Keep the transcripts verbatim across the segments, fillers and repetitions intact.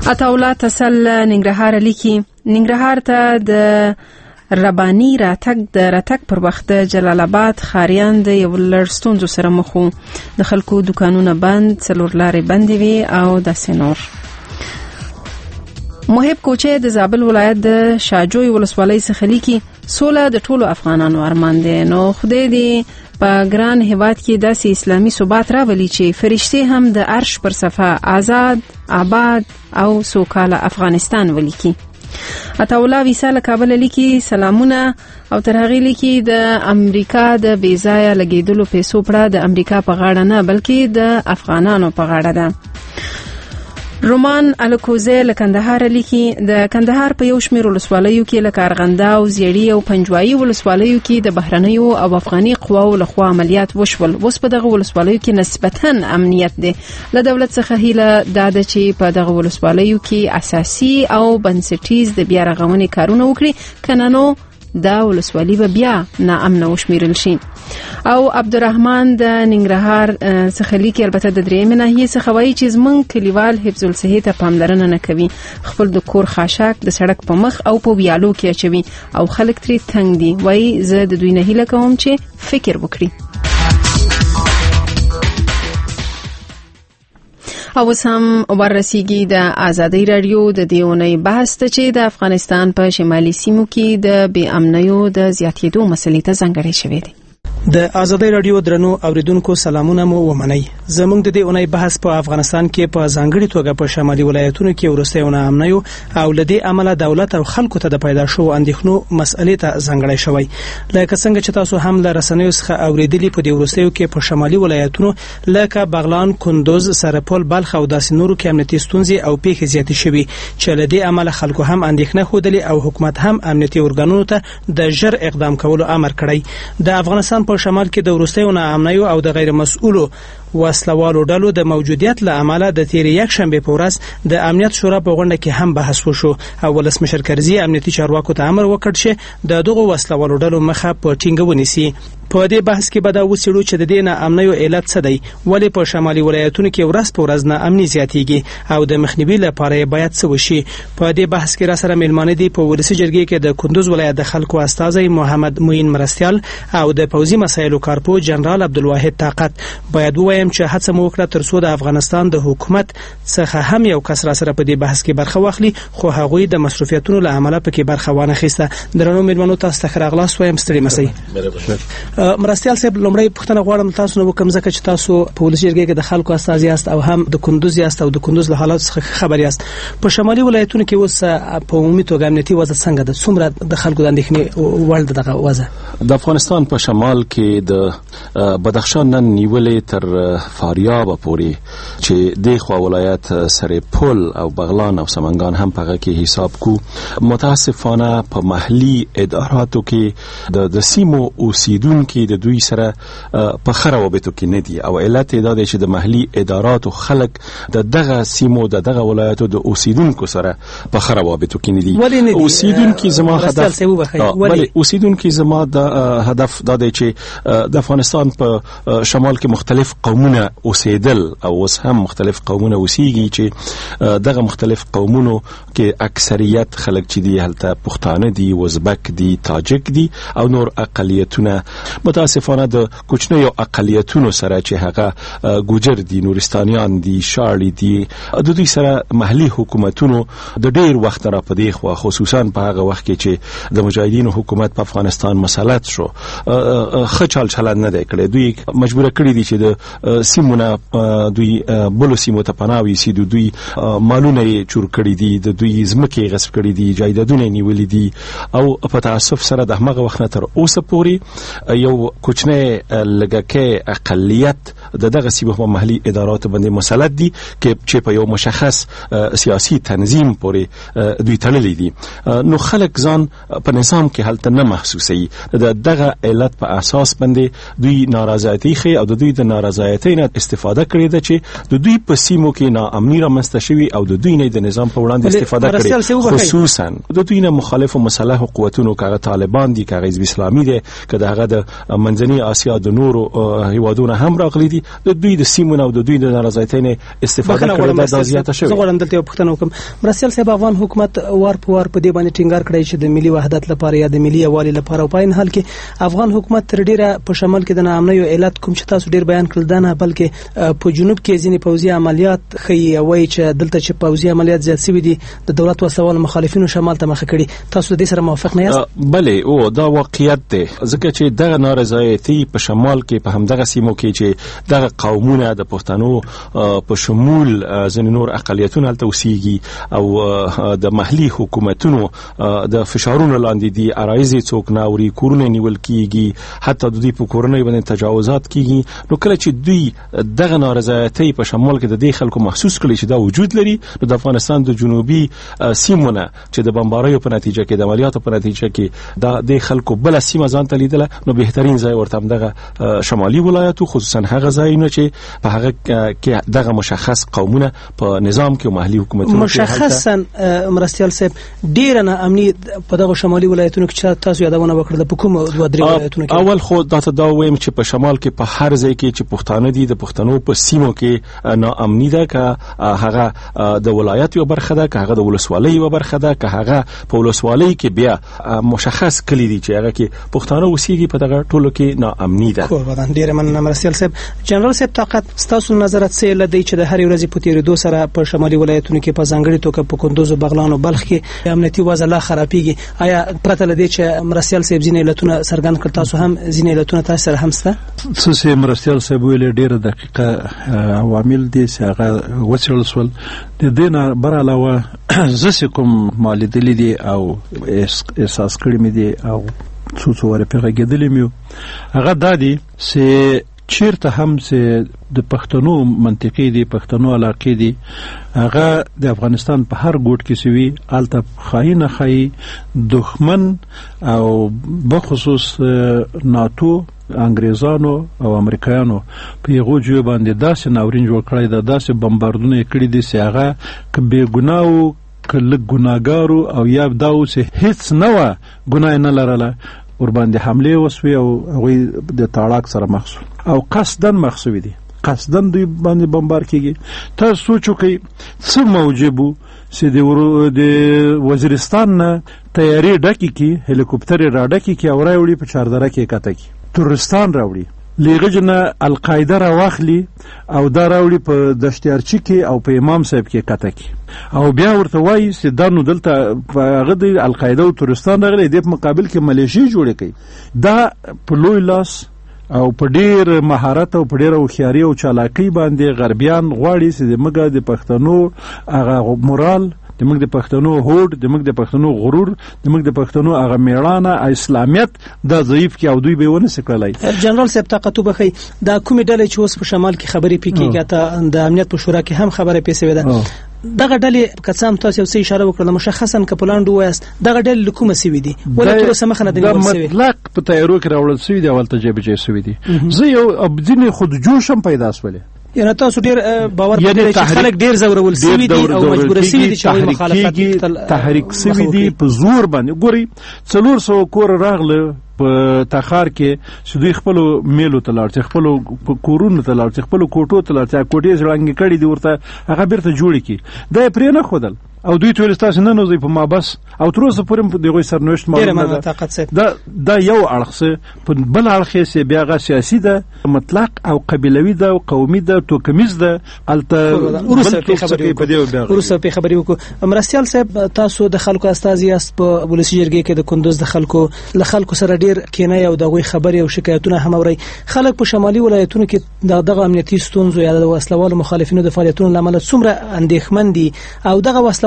عطاالله تسل ننګرهار لیکي ننګرهار ته د ربانی راتګ د راتګ پر وخت جلال آباد خاریان د یو لړ ستونزو سره مخ وو. د خلکو دکانونه بند، څلور لارې بندې وي او داسې نور. محب کوچه د زابل ولایت د شاجوی ولسوالۍ څخه لیکي سوله د ټولو افغانانو ارمان دی، نو خدای دې په ګران هیواد کې داسې اسلامي ثبات راولي چې فرشتي هم د عرش پر صفه آزاد، آباد او سوکاله افغانستان ولیکي. عطاالله ویسا له کابل لیکي سلامونه او تر هغې لیکي د امریکا د بې ځایه لګېدلو پیسو پړه د امریکا په غاړه نه بلکې د افغانانو په غاړه ده. رومان الکوزه له کندهار لیکي د کندهار په یو شمېر ولسوالیو کې لکه ارغنده او زیړی او پنجوایي ولسوالیو کې د بهرنیو او افغاني قواو لخوا عملیات وشول. اوس په دغه ولسوالیو کې نسبتاً امنیت دی. له دولت څخه هیله دا ده چې په دغه ولسوالیو کې اساسي او بنسټیز د بیا رغونې کارونه وکړي، کنه نو دا ولسوالي به بیا ناامنه وشمیرل شي. او عبدالرحمن د ننګرهار څخه لیکي البته د درېیمې ناحیې څخه وایي چې زمونږ کلیوال حفظ الصحې ته پاملرنه نه کوي، خپل د کور خاشاک د سړک په مخ او په ویالو کې اچوي او خلک ترې تنګ دي. وایي زه د دوی نه هیله کوم چې فکر وکړي. او اوس هم ورسیږي د آزادۍ رادیو د دې اونۍ بحث ته چې د افغانستان په شمالي سیمو کې د بې امنیو د زیاتېدو مسلې ته ځانګړی شوی دی. د آزادۍ رادیو درنو اوریدونکو سلامونه مو ومنئ. زموږ د دې اونۍ بحث په افغانستان کې په ځانګړي توګه په شمالي ولایتونو کې ورسته ناامنیو او لدې عمله دولت او خلکو ته د پیدا شو اندېښنو مسلې ته ځانګړی شوی. لکه څنګه چې تاسو هم له رسنیو څخه اوریدلی په دې ورستیو کې په شمالي ولایتونو لکه بغلان، کندوز، سرپل، بلخ او داسې نورو کې امنیتي ستونزې او پیښې زیاتې شوي چې لدې عمله خلکو هم اندېښنه خوده او حکومت هم امنیتي ارګانونو ته د ژر اقدام کولو امر کړی. د افغانستان په شمال کې د ورستیو ناامنیو او د غیر مسؤلو وسلوالو ډلو د موجودیت له امله د تیر یک شنبه په ورځ د امنیت شورا په غونډه کې هم بحث وشو او ولسمشر کرزي امنیتي چارواکو ته امر وکړ چې د دغه وسلوالو ډلو مخه په ټینګه ونیسي. په دې بحث کې به دا وڅېړو چې د دې ناامنیو علت څه دی، ولې په شمالي ولایتونو کې ورځ په ورځ ناامني زیاتېږي او د مخنیوي لپاره باید څه وشي. په دې بحث کې را سره مېلمانه دي په ولسي جرګې کې د کندوز ولایت د خلکو استازی محمد معین مرستیال او د پوځي مسایلو کارپو جنرال عبدالواحد طاقت. باید وایم چې هڅه مو وکړه ترڅو د افغانستان د حکومت څخه هم یو کس را سره په دې بحث کې برخه واخلي، خو هغوی د مصرفیتونو له امله پکې برخه وانه خسته. درنو مېلمنو تاسو ته راغلاست وایم ستړي مسئ. مرستیال صاحب لومړی پوښتنه غواړم تاسو نو کوم ځکه چې تاسو په ولسي جرګې کې د خلکو استازي یاست او هم د کندوز یاست او د کندوز له حالات څخه خبر یاست. په شمالي ولایتونو کې اوس په عمومي توګه امنیتي وضع څنګه ده؟ څومره د خلکو د اندېښنې وړ دغه وضع؟ د افغانستان په شمال کې د بدخشان نن نیولې تر فاریاب پورې چې د خوا ولایت سرپل او بغلان او سمنګان هم په هغه کې حساب کو، متاسفانه په محلي اداراتو کې د د سیمو اوسیدونکو د دوی سره په خرابېتو کې نه دي او علت دا دی چې د محلي اداراتو خلک د دغه سیمو د دغه ولایتو د اوسیدونکو سره په خرابېتو کې نه دي. اوسیدونکو زما هدف ولی اوسیدونکو زما د هدف دا دی چې د افغانستان په شمال کې مختلف قومونه اوسېدل او اوس هم مختلف قومونه اوسېږي چې دغه مختلف قومونو کې اکثریت خلک چې دي هلته پښتانه دي، ازبک دي، تاجک دي او نور اقلیتونه. متاسفانه د کوچنیو اقلیتونو سره چې هغه ګوجر دي، نورستانیان دي، شاړي دي، د دوی سره محلي حکومتونو د ډیر وخت را پدې خو خصوصا په هغه وخت کې چې د مجاهدینو حکومت په افغانستان مسلط شو خچال چلند نه دی کړی. دوی مجبور کړی دي چې د سیمونه دوی بلو سیمو ته پناه ویسي، دوی مالونه چور کړی دي، د دوی ځمکې غصب کړی دي، جایدادونه نیولې دي او په تاسف سره د هغه وخت تر اوسه پورې یو کوچنی لږکه اقلیت د دغه سیمو په محلي اداراتو باندې مسلط دي چې په یو مشخص سیاسي تنظیم پورې دوی تړلي دي. نو خلک ځان په نظام کې هلته نه محسوسوي. د دغه علت په اساس باندې دوی نارضایتي ښیي او د دوی د نارضایتۍ نارضایتۍ استفاده کړې ده چې د دوی په سیمو کې ناامني رامنځته شوي او د دوی نه د نظام په وړاندې استفاده کړې، خصوصا د دوی نه مخالف او مسلح قوتونو کاغه طالبان دي، کاغه حزب اسلامي دي، کله هغه د منځنۍ اسیا د نورو هیوادونو هم راغلي دي، د دوی د سیمو او د دوی د نارضایتۍ نه استفاده کړې ده زیاته شوې. زه غواړم دلته یو پوښتنه وکړم. مرستیال صاحب، افغان حکومت وار په وار په دې باندې ټینګار کړی چې د ملي وحدت لپاره یا د ملي یووالي لپاره، او په عین حال کې افغان حکومت تر ډیره په شمال کې د ناامنیو علت کوم چې تاسو ډیر بیان کړل نه، بلکې په جنوب کې ځینې پوځي عملیات ښیي او وایي چې دلته چې پوځي عملیات زیات شوي دي د دولت وسوال مخالفینو شمال ته مخه کړي. تاسو د دې سره موافق نه یاست؟ بله، او دا واقعیت دی، ځکه چې دغه نارضایتي په شمال کې په همدغه سیمو کې چې دغه قومونه د پښتنو په شمول ځینې نور اقلیتونه هلته اوسېږي او د محلي حکومتونو د فشارونو لاندې دي، عرایض یې څوک نه اوري، کورونه نیول کېږي، حتی د دوی په کورنیو باندې تجاوزات کېږي. نو کله چې دوی دغه نارضایتۍ په شمال کې د دې خلکو محسوس کړي چې دا وجود لري، نو د افغانستان د جنوبي سیمونه چې د بمباریو په نتیجه کې د عملیاتو په نتیجه کې دا د خلکو بل سیمه ځان ته لیدله، نو بهترین ځای ورته دغه شمالي ولایتو، خصوصا هغه ځایونه چې په هغه کې دغه مشخص قومونه په نظام کې او محلي حکومتونو مشخصا مرستیال صاحب ډیر نه امني په دغه شمالي ولایتونو کې تاسو یادونه وکړه، په کوم دوه درې ولایتونو کې؟ اول خو دا ته دا وایم چې په شمال کې په هر ځای کې چې پښتانه دي، د پښتنو په سیمو کې ناامني ده، که هغه د ولایت یو برخه ده، که هغه د ولسوالۍ یو برخه ده، که هغه په ولسوالۍ کې بیا مشخص کلی دي چې هغه کې پښتانه اوسېږي، په دغه ټولو کې ناامني ده. قربان ډیر مننه مرستیال صاحب. جنرال صاحب، طاقت ستاسو نظر څه لدی چې د هر ورځې په تیریدو سره په شمالي ولایتونو کې په ځانګړي توګه په کندوز او بغلان او بلخ کې امنیتي وضع لا خرابېږي؟ آیا پرته لدی چې مرستیال صاحب ځینې علتونه څرګند کړ، تاسو هم ځینې علتونه تاسو سره هم سته؟ څه مرستیال صاحب ویل ډیر دقیقه عوامل دي چې هغه وڅېړل شول. د دې نه بر علاوه زه کوم مالیدلې دي او احساس کړی مې دي او څو څو ور په غږېدلې مې هغه دادي چې چیرته هم چې د پښتنو منطقې دي، پښتنو علاقې دي، هغه د افغانستان په هر ګوټ کې سوي الته خاینه خای دښمن او بخصوص ناتو انګریزانو او امریکایانو په یو جو باندې داسې ناورین جوړ کړی دا داسې بمباردونه کړی دي چې هغه کبه ګناو کله ګناګارو او یا داو چې هیڅ نه و ګناه نه لرله ور باندې حمله وسوي او هغه د تاړاک سره مخ شو او قصدن مخسوي دي، قصدن دوی باندې بمبار کیږي. تاسو سوچو کوي څه موجبو چې د وزیرستان نه تیاری ډکی کی هلیکوپټر را ډکی کی او راوړي په چاردره کې کته کی تورستان راوړي لېغجنه القاعده را واخلي او دا راوړي په دشتیارچی کې او په امام صاحب کې کته کی او بیا ورته وایي چې دا نو دلته هغه د القاعده او تورستان راغلي د مقابل کې ملیشي جوړ کړي. دا په لوی لاس او په ډیر مهارت او په ډیر هوښیاري او چالاکي باندې غربیان غواړي چې د مګه د پښتنو هغه مورال، د موږ د پښتنو هوډ، د موږ د پښتنو غرور، د موږ د پښتنو هغه میړانه اسلامیت دا ضعیف کی او دوی به ونه سکلای. جنرال صاحب طاقت وبخي دا کومې ډلې چې اوس په شمال کې خبرې پکېږي ته د امنیت په شورا کې هم خبره پیښه ده، دغه ډلې کڅام تاسو څه اشاره وکړه مشخصا کپلاند وایست دغه ډلې کومه سوي دي ولې تر سمخ نه دی سوي؟ مطلق په تیارو کې راوړل سوي دی ولته جيب جي سوي دي. زه یو ابدینه خود جوشم پیدا سولې یعنی تاسو ډیر باور کوئ چې خلک ډیر زورول سوي دي او مجبور سوي دي چې مخالفت تحریک سوي دي په زور باندې. ګوري څلور سو کور راغله په تخار کې چې دوی خپل میلو ته لاړ، خپل کورونو ته لاړ، خپل کوټو ته لاړ، کوټې ځړنګ کړي دي ورته هغه بیرته جوړ کی دا پرې نه خودل او دوی ټول تاسو نه نوځي په ما بس او تر اوسه پورې په دغه سرنوشت معلومه ده. دا دا یو اړخ په بل اړخ سي بیا غا سیاسي ده، مطلق او قبيلوي ده او قومي ده، توکمیز ده. الته ورسره په خبرې وکړو ورسره په خبرې وکړو. مرستيال صاحب تاسو د خلکو استازي است په ولسی جرګې کې د کندوز د خلکو له خلکو سره ډیر کینه او دغه خبرې او شکایتونه هم اوري. خلک په شمالي ولایتونو کې دغه امنیتي ستونزو یا د وسلوالو مخالفینو د فعالیتونو لامل څومره اندېښمن دي او دغه وسله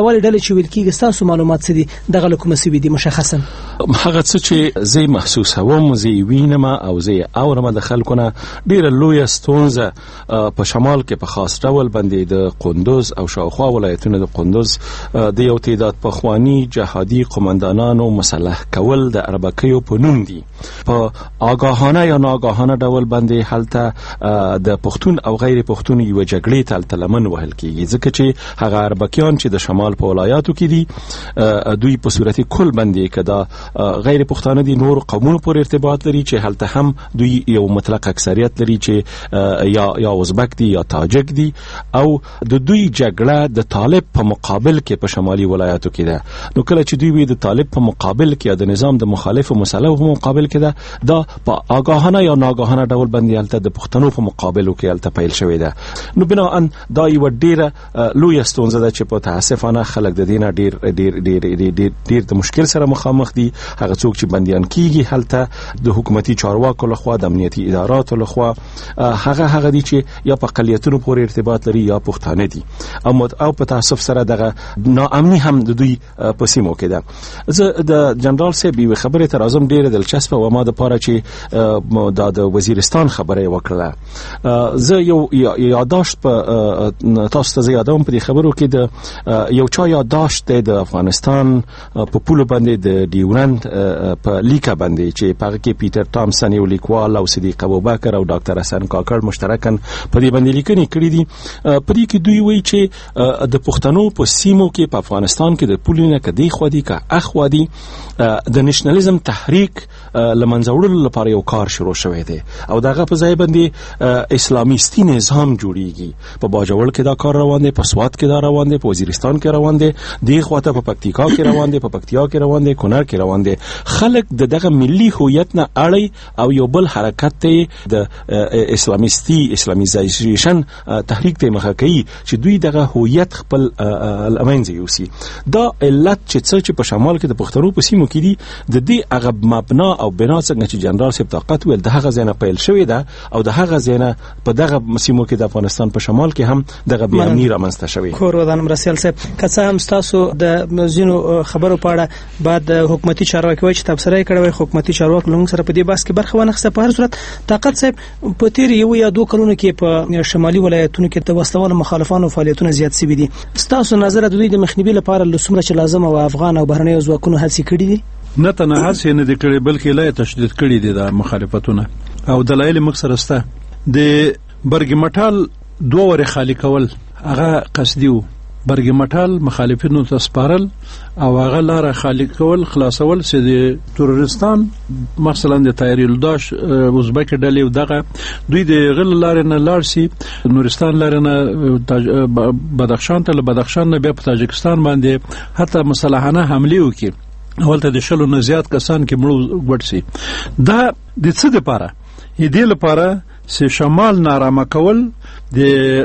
وروسته والي ډلې چې ویل کېږي ستاسو معلومات څه دي دغه له کومه سوي دي مشخصا؟ هغه څه چې زه محسوسوم، زه وینم او زه اورم د خلکو نه، ډیره لویه ستونزه په شمال کې په خاص ډول باندې د قندوز او شاوخوا ولایتونو د قندوز د یو تعداد پخوانی جهادي قومندانانو مسلح کول د اربکیو په نوم دي. په آگاهانه یا ناآگاهانه ډول باندې هلته د پښتون او غیر پښتون یو جګړې ته تلمن وهل کیږي، ځکه چې هغه اربکیان چې د شمال په ولایاتو کې دي دوی په صورت کل باندې کدا غیر پښتانه دي نور قومونو پر ارتباط لري چې هلته هم دوی یو مطلق اکثریت لري چې یا یا ازبک دي یا تاجک دي، او د دوی جګړه د طالب په مقابل کې په شمالي ولایاتو کې ده. نو کله چې دوی وي د طالب په مقابل کې یا د نظام د مخالف مسلح په مقابل کې ده، دا په آگاهانه یا ناآگاهانه ډول باندې هلته د پښتنو په مقابل کې هلته پیل شوی ده. نو بناء دا یو ډیره لویه ستونزه ده چې په تاسفانه خلک د دینه ډیر ډیر ډیر ډیر ډیر د مشکل سره مخامخ دي. هغه څوک چې بنديان کیږي هلته د حکومتي چارواکو لخوا د امنیتي اداراتو لخوا هغه هغه دي چې یا په اقلیتونو پورې ارتباط لري یا پښتانه دي، او او په تاسف سره دغه ناامني هم د دوی په سیمو کې ده. زه د جنرال صاحب یو خبره تر اعظم ډیره دلچسپه و ما د پاره چې د وزیرستان خبره وکړه. زه یو یاداشت په تاسو ته یادوم په دې خبرو کې د یو چا یاداشت د افغانستان په پولو باندې د ډیورند په لیکه باندې چې په کې پیټر تامسن یو لیکوال او صدیق ابوبکر او ډاکټر حسن کاکړ مشترکاً په دې باندې لیکنې کړې دي. په دې کې دوی وایي چې د پښتنو په سیمو کې په افغانستان کې د پولو نه کدي خو دي که اخوا دي د نېشنلزم تحریک لمنځوړلو لپاره یو کار شروع شوی دی او دغه په ځای باندې اسلامیستي نظام جوړیږي. په باجوړ کې دا کار روان دی، په سوات کې دا روان دی، په وزیرستان کې روان دی، دی خواته په پکتیکا کې روان دی، په پکتیا کې روان دی، کونړ کې روان دی. خلک د دغه ملي هویت نه اړي او یو بل حرکت ته د اسلامیستي اسلامیزیشن تحریک ته مخه کوي چې دوی دغه هویت خپل الامنځ یوسي. دا علت چې څه چې په شمال کې د پښتنو په سیمو کې دي د دې هغه مبنا او بنا څنګه چې جنرال صاحب طاقت ویل د هغه ځای پیل شوی ده او د هغه ځای په دغه سیمو کې د افغانستان په شمال کې هم دغه بیانیه رامنځته شوی. کور ودان مرسل صاحب که څه هم تاسو د مزینو خبرو په اړه بعد حکومتي چارواکي وایي چې تبصره کړې وي، حکومتي چارواکي لږ سره په دې بحث کې برخه ونه اخیسته. په هر صورت طاقت صاحب په تیر یو یا دوه کلونو کې په شمالي ولایتونو کې د وسلوال مخالفانو فعالیتونه زیات شوي دي. ستاسو نظر د دوی د مخنیوي لپاره لسمره چې لازم او افغان او بهرنۍ ځواکونو هڅې کړې دي؟ نه تنه هڅې نه دي کړې بلکې لا تشدید کړي دي د مخالفتونه او دلایل مکسر استه. د برګمټال دوه ور خالی کول هغه قصدي وو، برګمټال مخالفینو ته سپارل او هغه لار خالی کول خلاصول چې د تورستان مثلا د تایریل داش ازبک ډلې دغه دوی د غل لار نه لارسي نورستان لار نه بدخشان ته بدخشان نه بیا په تاجکستان باندې حتی مسلحانه حمله وکړي. اولته د شلو نه زیات کسان کې مړو ورسي. دا د څه لپاره؟ دې لپاره چې شمال نارامه کول د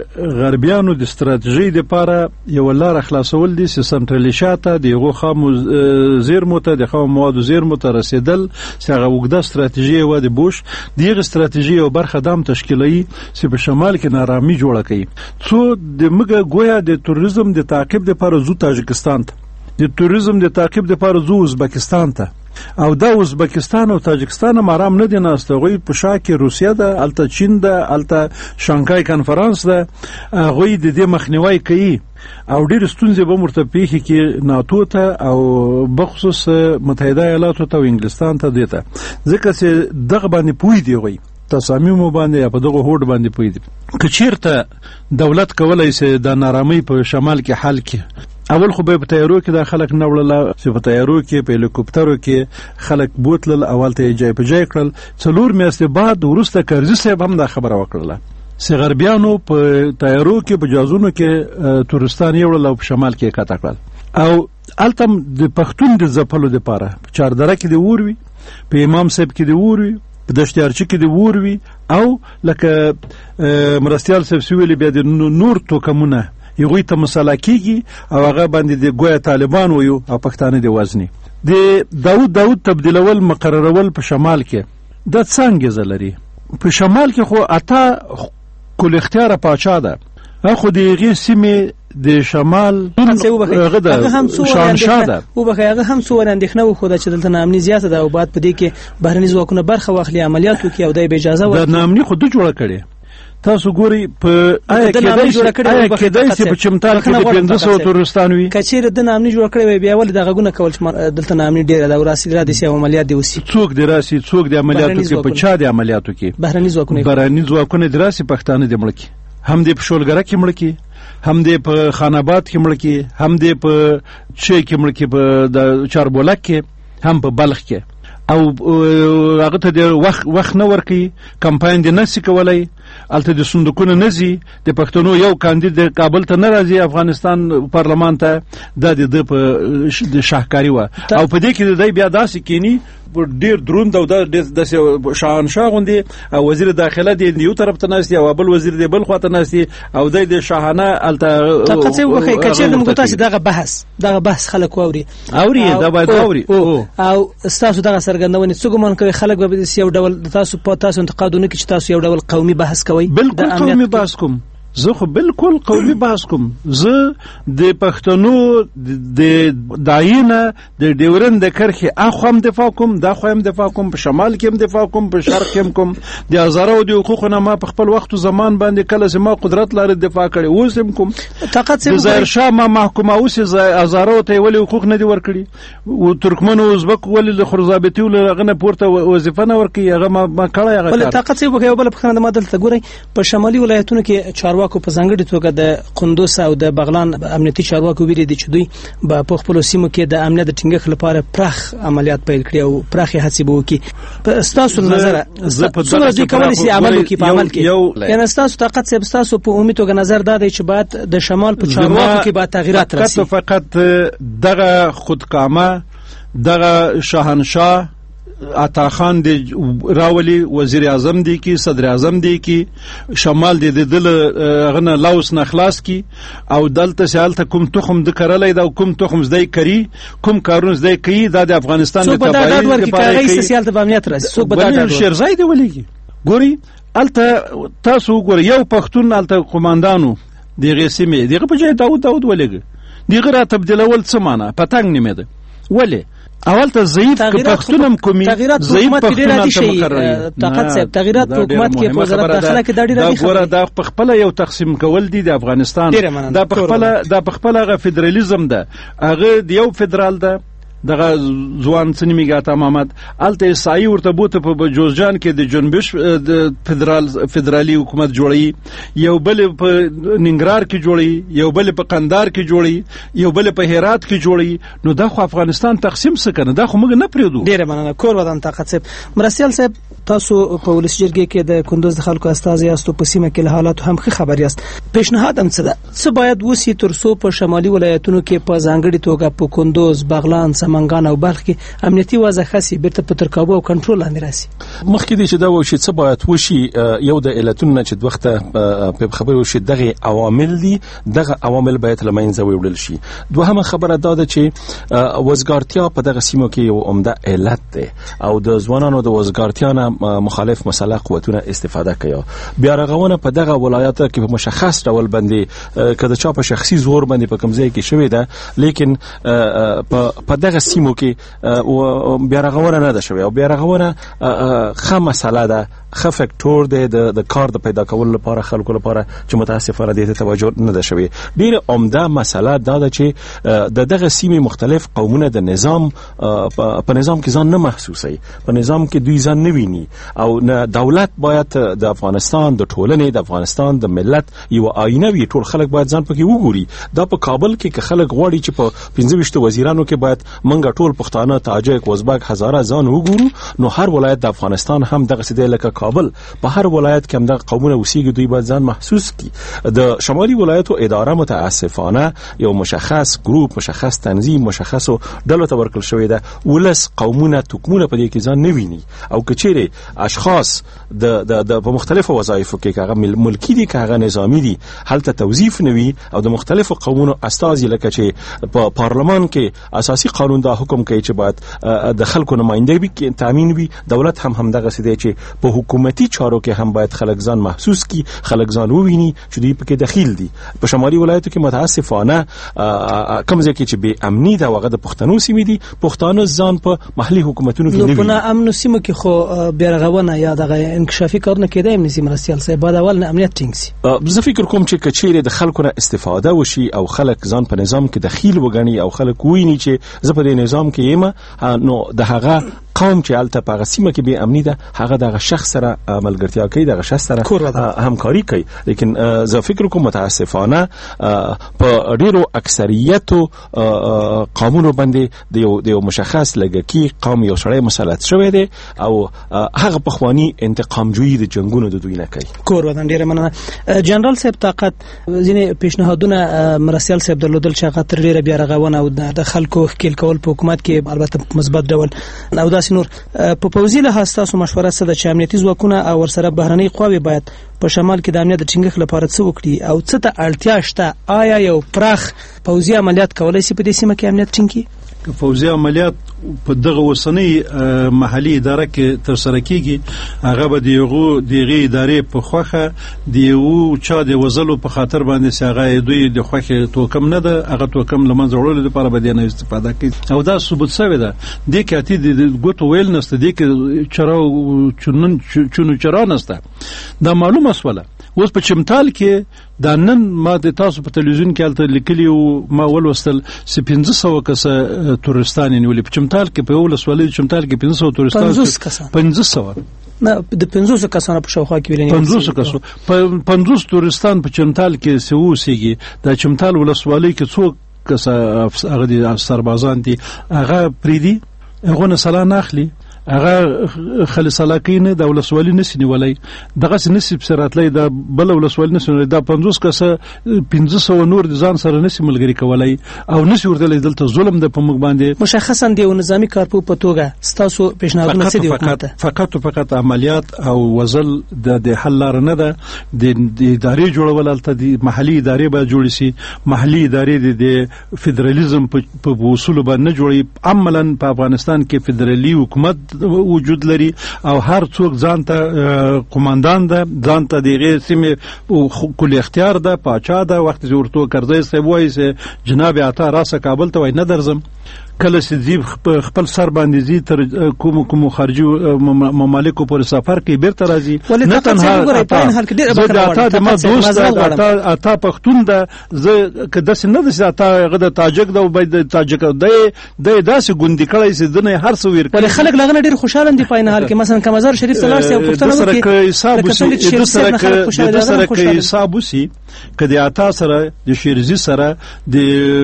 غربیانو د ستراتیژي لپاره یو لار خلاصول دي چې سنټرلیشاته دغه خامو زیرمو ته د خامو موادو زیرمو ته رسیدل چې هغه وګړه ستراتیژي و د بوش دغه ستراتیژي او برخه دام تشکیلي چې په شمال کې نارامي جوړه کړي. څو د مګه گویا د توریزم د تعقیب لپاره زو تاجکستان ته، د توریزم د تعقیب لپاره زو ازبکستان ته، او دا ازبکستان او تاجکستان هم آرام نه دي ناست. غوی په شا کې روسیا ده، الته چین ده، الته شانګهای کانفرنس ده، غوی د دې مخنیوي کوي او ډېر ستونزې به مرته پیښې کې ناتو ته او بخصوص متحده ایالاتو ته او انګلستان ته دیته، ځکه چې دغه باندې پوي دی غوی تصامیم باندې په دغه هوډ باندې پوي دي. که چیرته دولت کولای شي د نارامۍ په شمال کې حل کړي، اول خو به په تیارو کې د خلک نوړل چې په تیارو کې په هلیکوپټرو کې خلک بوتل اول ته جای په جای کړل. څلور میاشتې بعد ورسته کرزي صاحب هم دا خبره وکړه چې غربیانو په تیارو کې په جازونو کې تورستان یوړل او په شمال کې کاته کړل او التم د پښتون د زپلو لپاره په چاردره کې دی وروي، په امام صاحب کې دی وروي، په دشتیارچی کې دی وروي او لکه مرستيال صاحب سویل بیا د نور توکمونه یوه ته مسلکیږي او هغه باندې د ګویا طالبان ویو او پښتانه دی وزنی د داود داود تبدیلول مقررول په شمال کې د څنګه زلري. په شمال کې خو اته کل اختیار پاچا ده، خو دغه سیمه د شمال هغه هم څو شانشاه ده او به هغه هم څو اندېښنه وخوده چې دلته نامني زیاته ده او بعد په دې کې بهرني ځواکونه برخه واخلي عملیاتو کې او د اجازه ورکړي د نامني خود جوړه کړي. تاسو ګوري په آیا کېدای شي په چمتال کې د پنځه سوه تورستان وي کچېر د نامني جوړ کړی وي بیا ول د غږونه کول چې دلته نامني ډیر د وراسي را دي سي عملیات دي وسی څوک دی راسي څوک د عملیاتو کې په چا د عملیاتو کې بهرني ځواکونه بهرني ځواکونه دراسي پښتانه د ملکی هم د پښولګره کې ملکی هم د په خاناباد کې ملکی هم د په چي کې ملکی په د چاربولک کې هم په بلخ کې او هغه ته د وخت وخت نه ورکی کمپاین دی نسی کولای الته د صندوقونو نزي د پښتنو یو کاندید د کابل ته ناراضي افغانستان پارلمان ته د د په شاهکاری و او په دې کې د بیا داسې کینی ډیر دروند او د شاهنشاه غوندي وزیر داخله دی یو طرف ته ناشتي او بل وزیر دی بل خواته ناشتي او د شاهانه الته طاقت څه وخی کچې د مقتاس دغه بحث دغه بحث خلک اوري اوري دا باید اوري او تاسو دغه سرګندونه څنګه مون کوي خلک به یو ډول تاسو په تاسو انتقادونه کې تاسو یو ډول قومي بحث کوي بالکل قومي بحث کوم زه خو بالکل قومي بحث کوم زه د پښتنو د داینه د ډیورن د کرخي اخوم دفاع کوم دا خوم دفاع کوم په شمال کې هم دفاع کوم په شرق کې هم کوم د هزارو د حقوقو ما په خپل وخت زمان باندې کله چې ما قدرت لري دفاع کړي اوس هم کوم طاقت څه ظاهر شاه ما محکومه اوس هزارو ته ولې حقوق نه دي ورکړي او ترکمن او ازبک ولې د خرزابتي ولغنه پورته وظیفه نه ورکړي هغه ما کړی هغه بل طاقت څه وکړي بل په خنده مدل ته ګوري په شمالي ولایتونو کې چارواکو په ځانګړي توګه د قندوز او د بغلان امنیتي چارواکو ویلي دي چې دوی په خپل سیمو کې د امنیت د ټینګښت لپاره پراخ عملیات پیل کړي او پراخې هڅې به وکړي. په ستاسو نظر څومره دوی کولی شي عمل وکړي په عمل کې یعنی ستاسو طاقت څه ستاسو په عمومي توګه نظر دا دی چې باید د شمال په چارواکو کې باید تغییرات راسي فقط دغه خودکامه دغه شاهنشاه عطا خان دی راولي وزیر اعظم دی کی صدر اعظم دی کی شمال دی د دل غنه لاوس نه خلاص کی او دلته سالته کوم تخم د کرلای دا کوم تخم زدای کری کوم کارون زدای کی د افغانستان د تبعیض لپاره کی سیاست په امنیت راځي څوک بدل شیرزای دی ولګي ګوري الته تاسو ګوري یو پښتون الته قوماندانو دغه سیمه دغه په ځای داوود داوود ولګي دغه را تبدیلول څه معنا پتنګ نیمه ده ولی اول ته ضعیف پښتونم کومي ضعیف پښتون ته مقرر طاقت صاحب تغیرات په حکومت کې په وزارت داخله کې د ډیره دا ګوره دا په خپل یو تقسیم کول دي د افغانستان دا په خپل دا په خپل غ فدرالیزم ده هغه د یو فدرال ده دغه ځوان سنیمیګا محمد الته سایي ورته بوته په جوزجان کې د جنبش د فدرال فدرالي حکومت جوړي یو بل په ننګرهار کې جوړي یو بل په قندهار کې جوړي یو بل په هرات کې جوړي نو دا خو افغانستان تقسیم سکنه دا خو موږ نه پریدو ډیره مننه کور ودان طاقت صاحب مرسیال صاحب تاسو په ولسی جرګې کې د کندوز د خلکو استاد یاستو په سیمه کې له حالات هم خبر یاست پیشنهاد هم څه ده څه باید وسی تر څو په شمالي ولایتونو کې په ځانګړي توګه په کندوز بغلان سمنګان او بلخ کې امنیتي وضع خاصي بیرته په تر کابو او کنټرول لاندې راسي مخکې دې چې دا وشي څه باید وشي یو د علتونو چې د وخته په خبرو شي دغه عوامل دي دغه عوامل باید لمنځه وړل شي دوهمه خبره دا ده چې وزګارتیا په دغه سیمو کې یو عمده علت ده او د ځوانانو د وزګارتیا نه مخالف مسله قوتونه استفاده کوي بیا رغونه په دغه ولایتو کې په مشخص ډول باندې کله چې په شخصي زور باندې په کمزې کې شوې ده لیکن په دغه سیمو کې بیا رغونه نه ده شوې او بیا رغونه خه مسله ده خه فکټور دی د کار د پیدا کولو لپاره خلکو لپاره چې متاسفانه دې ته توجه نه ده شوې ډیره عمده مسله دا ده چې د دغه سیمې مختلف قومونه د نظام په نظام کې ځان نه محسوسي په نظام کې دوی ځان نه ویني او نه دولت باید د افغانستان د ټولنې د افغانستان د ملت یو آینه وي ټول خلک باید ځان پکې وګوري دا په کابل کې که خلک غواړي چې په پنځه ویشت وزیرانو کې باید منګه ټول پښتانه تاجک ازبک هزاره ځان وګورو نو هر ولایت د افغانستان هم دغه سده لکه کابل په هر ولایت کې هم د قومونه اوسېږي دوی باید ځان محسوس کړي د شمالي ولایتو اداره متاسفانه یو مشخص ګروپ مشخص تنظیم مشخصو ډلو ته ورکړل شوې ده ولس قومونه توکمونه په دې کې ځان نه ویني او کچېره اشخاص د د په مختلفو وظایفو کې هغه ملکی دي که هغه نظامی دي هلته توظیف نوي او د مختلفو قومونو استازي لکه چې په پارلمان کې اساسي قانون قانون دا حکم کوي چې باید د خلکو نمائندګي کې تامین وي. دولت هم همدغه څه دی چې په حکومتي چارو کې هم باید خلک ځان محسوس کی، خلک ځان وویني چې دوی پکې دخیل دي. په شمالي ولایتو کې متاسفانه کوم ځای کې چې بې امني ده هغه د پښتنو سیمې دي، پښتانه ځان په محلي حکومتونو کې نه ویني. په ناامنو سیمو کې خو بیرغونه یا دغه انکشافي کارونه کېدای هم نشي مرستیال صاحب، باید اول نه امنیت ټینګ سي. زه فکر کوم چې کچېرې د خلکو نه استفاده وشي او خلک ځان په نظام کې دخیل وګڼي او خلک وویني چې زه په دې نظام کې یم، نو د هغه قوم چې الته په سیمه کې به امني ده هغه دغه شخص سره ملګرتیا کوي، دغه شخص سره همکاري کوي. لیکن زه فکر کوم متاسفانه په ډیرو اکثریتو قومونو باندې د یو د یو مشخص لږکی قوم یو سړی مسلط شوی دی او هغه په خواني انتقام جوړي د جنگونو د دوی نه کوي. کور ودان ډیره مننه. جنرال صاحب طاقت ځینې پیشنهادونه مرسیال صاحب درلودل چې هغه تر ډیره بیا رغونه او د خلکو ښکیل کول په حکومت کې البته مثبت ډول او داسې نور. په پوځي لحاظ تاسو مشوره څه ده چې امنیتي ځواکونه او ورسره بهرنۍ قواوې باید په شمال کې د امنیت د ټینګښت لپاره څه وکړي او څه ته اړتیا شته؟ آیا یو پراخ پوځي عملیات کولای شي په دې سیمه کې امنیت ټینګ کړي؟ فوزي عملیات په دغه وسنۍ محلي اداره کې تر سره کیږي، هغه به دیغه دیغه ادارې په خوخه دیو چا د وزلو په خاطر باندې ساغه دوی د خوخه توکم نه ده، هغه توکم لمنځه وړل لپاره به نه استفاده کوي او دا ثبوت شوی ده. د کاتې د ګوتو ویل نسته، د کې چراو چونن چونو چرا نسته. دا معلومه سواله اوس په چمتال کې دا نن ما د تاسو په تلویزیون کې الته لیکلی او ما ولوستل چې پنځه سوه کسه تورستان نیولې په چمتال کې، په ولسوالۍ چمتال کې پنځه سوه تورستان پنځه سوه نه د پنځوس کسانو په شاوخوا کې ویلې پنځوس کسو پنځوس تورستان په چمتال کې سوسيږي. دا چمتال ولسوالۍ کې څو کسه هغه دي سربازان دي، هغه پریدي هغه نه سلام اخلي، هغه خالص علاقین د ولسوالۍ نسی نیولای، دغه نسی بسراتلای د بل ولسوالۍ نسی نیولای. دا پنځوس کسه پنځه سوه نور د ځان سره نسی ملګری کولای او نسی ورته دلته ظلم د په موږ باندې. مشخصا د نظامی کارپو په توګه ستاسو پیشنهادونه څه دي؟ فقط فقط فقط عملیات او وزل د د حل لار نه ده. د ادارې جوړول الته د محلي ادارې به جوړ شي، محلي ادارې د فدرالیزم په اصول باندې جوړي. عملاً په افغانستان کې فدرالي حکومت وجود لري او هر څوک ځان ته قوماندان ده، ځان ته دغه سیمه کل اختیار ده، پاچا ده. وخت ورته کرزی صاحب وایي چې جناب عطا راسه کابل ته وای نه درځم، کله چې زی خپل سر باندې زی تر کوم کوم خارجي ممالکو پر سفر کې بیرته راځي. نه تنها عطا د ما دوست عطا عطا پښتون ده، زه کده سن نه ده عطا غد تاجک ده او باید تاجک ده د داسې ګوندې کړی چې دنه هر څو ور ولې خلک لغنه ډیر خوشاله دي په حال کې. مثلا کمزار شریف صلاح سي او پښتون سره کې حساب وسی د سره کې د سره کې حساب وسی کدی عطا سره د شیرزي سره د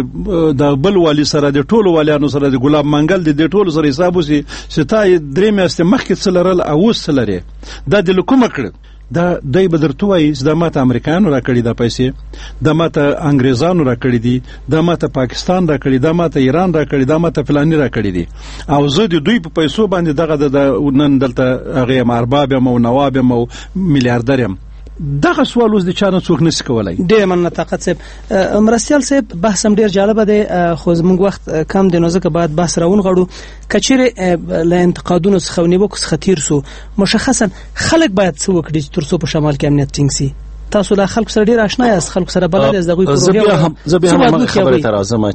د بل والی سره د ټولو والیانو سره د ګلاب منګل د ټولو سره حساب وسی چې تا درې میاشتې مخکې څلرل او وسلري دا د کومه کړ. دا دای بدرتوي چې د ماته امریکایانو را کړی د پیسې، د ماته انګريزانو را کړی دي، د ماته پاکستان را کړی، د ماته ایران را کړی، د ماته فلانی را کړی دي او زه د دوی په پیسو باندې دغه د نن دلته هغه مرباب او نواب او میلیاردر یم. دغه سوال اوس د چانه څوک نشي کولای. ډېر مننه طاقت صاحب. مرستیال صاحب بحث هم ډېر جالب دی، خو زموږ وخت کم دی نو ځکه باید بحث راون غړو. کچېرې له انتقادونو څخه نیوکو څخه تیر سو، مشخصا خلک باید څه وکړي چې تر څو په شمال کې امنیت ټینګ سي؟ تاسو له خلکو سره ډیر آشنا یاست، خلکو سره بلد یاست، دغه پروګرام زبیا هم خبره تر اعظم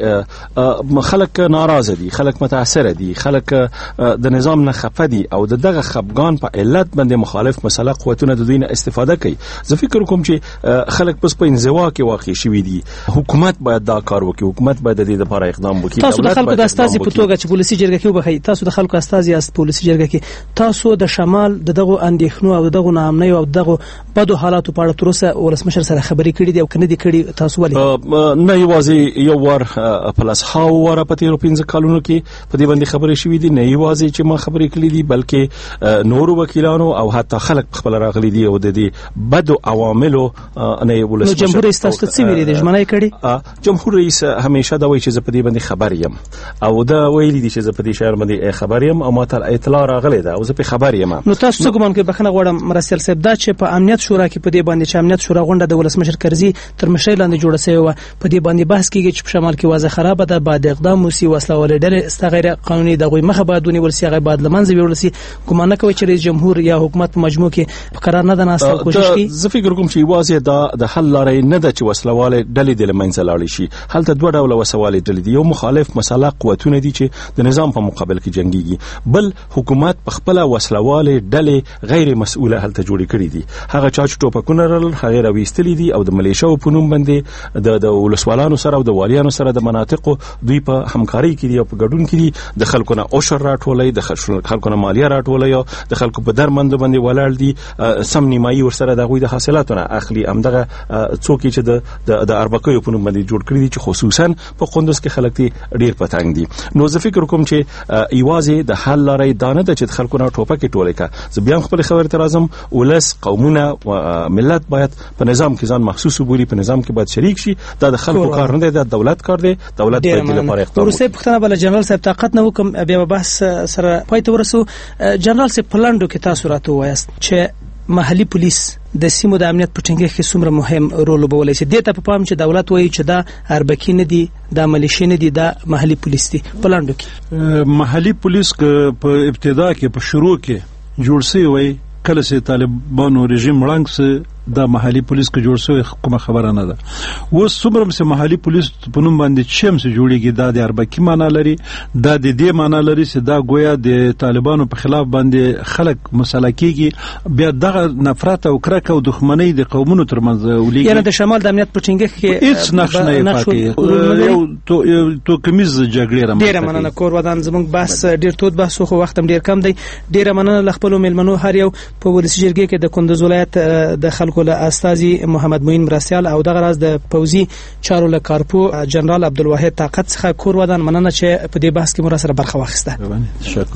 چې خلک ناراضه دي، خلک متاثر دي، خلک د نظام نه خفه دي او دغه خفګان په علت باندې مخالف مسله قوتونه د دوی نه استفاده کوي. زه فکر کوم چې خلک پس په انزوا کې واقع شوي دي. حکومت باید دا کار وکړي، حکومت باید د دې لپاره اقدام وکړي. تاسو د خلکو د استازي په توګه چې پولیسي جرګه کې وبخي، تاسو د خلکو استازي یاست پولیسي جرګه کې، تاسو د شمال دغه اندېښنو او دغه نامنۍ او دغه بدو حالاتو په اړه تر اوسه ولسمشر سره خبرې کړې دي او کنه دي کړې؟ تاسو ولې نه یوازې یو ور پلس هاو ور په تیرو پنځه کالونو کې په دې باندې خبرې شوې دي، نه یوازې چې ما خبرې کړې دي بلکې نور وکیلانو او حتی خلک خپل راغلي دي او د دې بدو عواملو نه ولسمشر. نو جمهور رئیس تاسو څه ویلي دي؟ ژمنه کړې؟ جمهور رئیس همیشه دا وایي چې زه په دې باندې خبر یم او دا ویلي دي چې زه په دې شهر باندې خبر یم او ما ته اطلاع راغلې ده او زه په خبر یم. نو تاسو څه ګمان کوئ؟ بخښنه غواړم مرستیال صاحب، دا چې په امنیت شورا کې په دې باندې باندې چې امنیت شورا غونډه د ولسمشر کرزي تر مشرۍ لاندې جوړه شوې و. په دې باندې بحث کیږي چې په شمال کې وضع خراب ده، بعد اقدام وسی وسله والې ډلې استغیر قانوني دغه مخه باید ونیول شي، هغه باید لمنځه ویول شي. ګمان نه کوي چې رئیس جمهور یا حکومت په مجموع کې په قرار نه دناسته کوشش کوي. زه فکر کوم چې واځي دا د حل لارې نه ده چې وسله والې ډلې د لمنځه لاړې شي. هلته دوه ډول وسله والې ډلې دي، یو مخالف مسله قوتونه دي چې د نظام په مقابل کې جنگيږي، بل حکومت په خپل وسله والې ډلې غیر مسؤله هلته جوړې کړې دي. هغه چا چې ټوپکونه رل هغه راويستلې دي او د ملیشو په نوم باندې د د ولسوالانو سره او د والیانو سره د مناطقو دوی په همکاري کې دي او په ګډون کې دي. د خلکو نه اوشر راټولې، د خلکو نه مالیه راټولې او د خلکو په درمند باندې ولاړ دي، سم نیمایي ورسره د غوي د حاصلاتونه اخلي. امدغه څوک چې د د اربکیو په نوم باندې جوړ کړی دي چې خصوصا په قندوز کې خلک دي ډیر پتنګ دي. نو زه فکر کوم چې ایوازي د حل لارې دانه د چې خلکو نه ټوپکې ټولې کا. زه بیا خپل خبره تر اعظم ولس قومونه او ملت باید په نظام کې ځان محسوس وبوري، په نظام کې باید شریک شي. دا د خلکو کار نه دی، د دولت کار دی. دولت باید د لپاره اقدام وکړي. ورسې پښتنه بل جنرال صاحب طاقت نه وکم بیا بحث سره پای ته ورسو. جنرال صاحب پلاندو کې تاسو راته وایست چې محلي پولیس د سیمو د امنیت په ټینګښت کې څومره مهم رول لوبولی شي. دې ته په پام چې دولت وایي چې دا اربکی نه دي، دا ملیشي نه دي، دا محلي پولیس دي. پلاندو کې محلي پولیس په ابتدا کې په شروع کې جوړ شوی وای، کله چې طالبانو رژیم وړاندې سه دا محلي پولیس کې جوړ شوی کومه خبره نه ده. و څومره چې محلي پولیس په نوم باندې چې هم جوړیږي دا د اربکی معنا لري، دا د دې معنا لري چې دا گویا د طالبانو په خلاف باندې خلک مسلکیږي، بیا دغه نفرت او کرکه او دښمنۍ د قومونو ترمنځ ولېږي. یعنی د شمال د امنیت په ټینګښت کې هیڅ نقش نه پاتې، یو تو تو کمیز جګړه رامنځته. ډیره مننه کور ودان. زموږ بحث ډیر تود بحث خو وخت هم ډیر کم دی. ډیره مننه خپل ملمنو هر یو په ولسی جرګې کې د کندوز ولایت د خلکو له استاذي محمد معین مرستيال او دغه راز د پوزي چارو له کارپو جنرال عبدالواحد طاقت څخه کور ودان مننه چې په دې بحث کې مو سره برخه واخیسته. تشکر.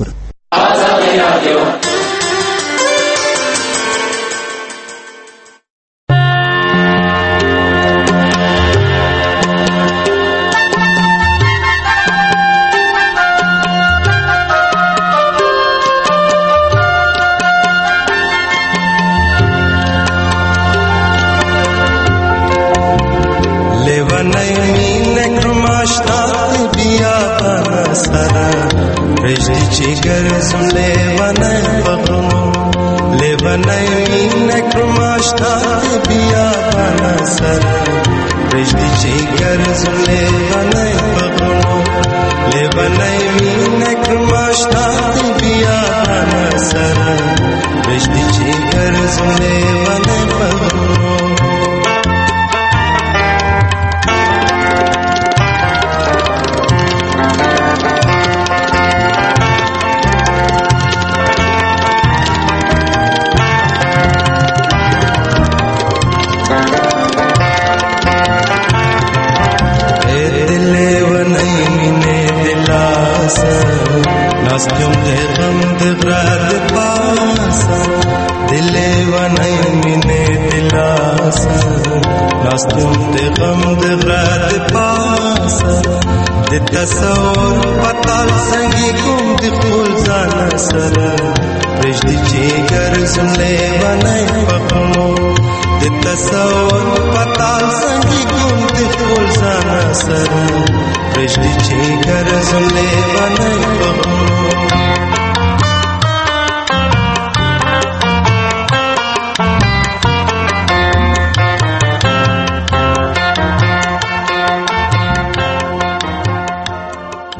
تصور پتال سنگی کوم د خپل ځان سره پرېږدي چې ګرځولې ونی پخمو د تصور پتال سنگی کوم د خپل ځان سره پرېږدي چې ګرځولې ونی